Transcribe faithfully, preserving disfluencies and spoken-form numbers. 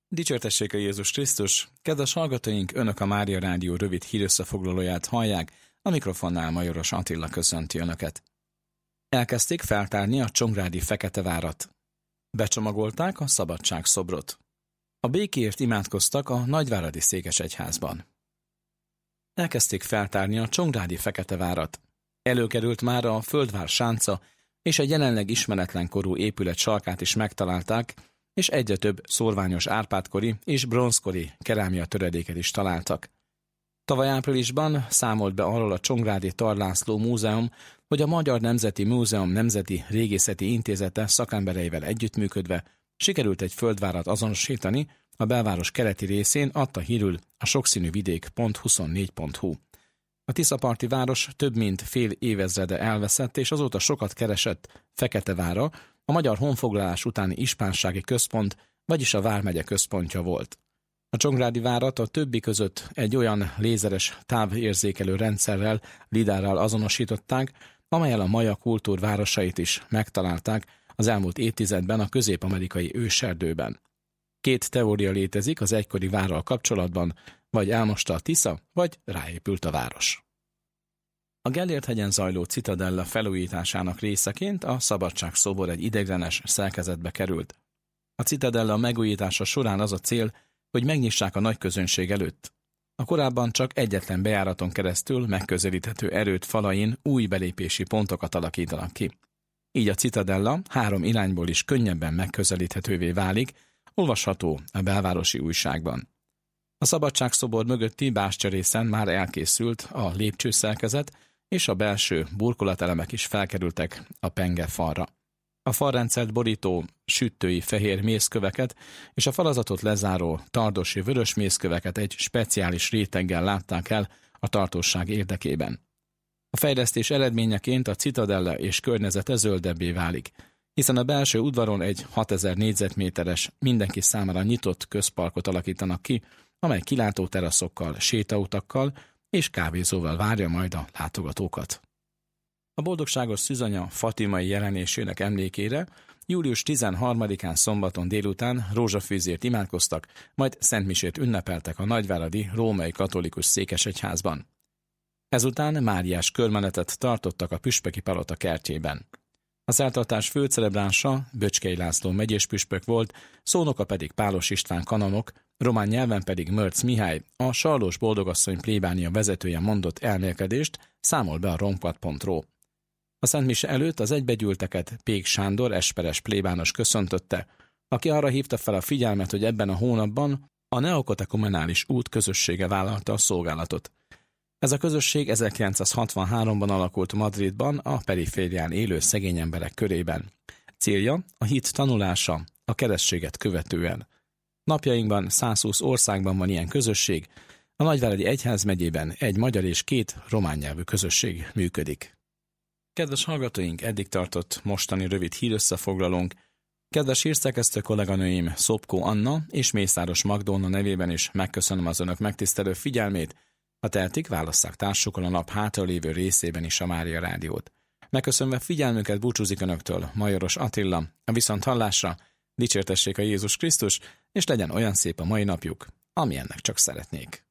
Dicsértessék a Jézus Krisztus! Kedves hallgatóink, Önök a Mária Rádió rövid hírösszefoglalóját hallják, a mikrofonnál Majoros Attila köszönti Önöket. Elkezdték feltárni a Csongrádi Feketevárat. Becsomagolták a szabadság szobrot. A békéért imádkoztak a Nagyváradi Székesegyházban. Elkezdték feltárni a Csongrádi Feketevárat. Előkerült már a Földvár sánca, és egy jelenleg ismeretlen korú épület sarkát is megtalálták, és egyre több szórványos árpádkori és bronzkori kerámia töredéket is találtak. Tavaly áprilisban számolt be arról a Csongrádi Tar László Múzeum, hogy a Magyar Nemzeti Múzeum Nemzeti Régészeti Intézete szakembereivel együttműködve sikerült egy földvárat azonosítani a belváros keleti részén, adta hírül a sokszínűvidék pont huszonnégy pont hu. A tiszaparti város több mint fél évezrede elveszett, és azóta sokat keresett Feketevára, a magyar honfoglalás utáni ispánsági központ, vagyis a vármegye központja volt. A Csongrádi várat a többi között egy olyan lézeres távérzékelő rendszerrel, lidárral azonosították, amellyel a maja kultúr városait is megtalálták az elmúlt évtizedben a közép-amerikai őserdőben. Két teória létezik az egykori várral kapcsolatban, vagy elmosta a Tisza, vagy ráépült a város. A Gellért-hegyen zajló Citadella felújításának részeként a szabadságszobor egy ideiglenes szerkezetbe került. A Citadella megújítása során az a cél, hogy megnyissák a nagy közönség előtt. A korábban csak egyetlen bejáraton keresztül megközelíthető erőd falain új belépési pontokat alakítanak ki. Így a Citadella három irányból is könnyebben megközelíthetővé válik, olvasható a belvárosi újságban. A szabadságszobor mögötti bástyarészen már elkészült a lépcsőszerkezet, és a belső burkolatelemek is felkerültek a penge falra. A falrendszert borító süttői fehér mészköveket és a falazatot lezáró tardosi vörös mészköveket egy speciális réteggel látták el a tartóság érdekében. A fejlesztés eredményeként a Citadella és környezete zöldebbé válik, hiszen a belső udvaron egy hatezer négyzetméteres, mindenki számára nyitott közparkot alakítanak ki, amely kilátó teraszokkal, sétautakkal és kávézóval várja majd a látogatókat. A boldogságos szűzanya fatimai jelenésének emlékére július tizenharmadikán szombaton délután rózsafűzért imádkoztak, majd szentmisét ünnepeltek a nagyváradi római katolikus székesegyházban. Ezután máriás körmenetet tartottak a püspöki palota kertjében. A szertartás főcelebránsa Böcskei László megyés püspök volt, szónoka pedig Pálos István kanonok, román nyelven pedig Mörc Mihály, a Sarlós Boldogasszony plébánia vezetője mondott elmélkedést, számol be a rompat pont ro. A szentmise előtt az egybegyűlteket Pék Sándor esperes plébános köszöntötte, aki arra hívta fel a figyelmet, hogy ebben a hónapban a neokatekumenális út közössége vállalta a szolgálatot. Ez a közösség ezerkilencszázhatvanháromban alakult Madridban a periférián élő szegény emberek körében. Célja a hit tanulása a keresztséget követően. Napjainkban százhúsz országban van ilyen közösség, a Nagyváradi Egyházmegyében egy magyar és két román nyelvű közösség működik. Kedves hallgatóink, eddig tartott mostani rövid hírösszefoglalónk. Kedves hírszerkesztő kolléganőim Szopkó Anna és Mészáros Magdolna nevében is megköszönöm az Önök megtisztelő figyelmét. Ha tehetik, válasszák társukkal a nap hátralévő részében is a Mária Rádiót. Megköszönve figyelmüket búcsúzik Önöktől Majoros Attila, a viszonthallásra, dicsértessék a Jézus Krisztus, és legyen olyan szép a mai napjuk, amilyennek csak szeretnék.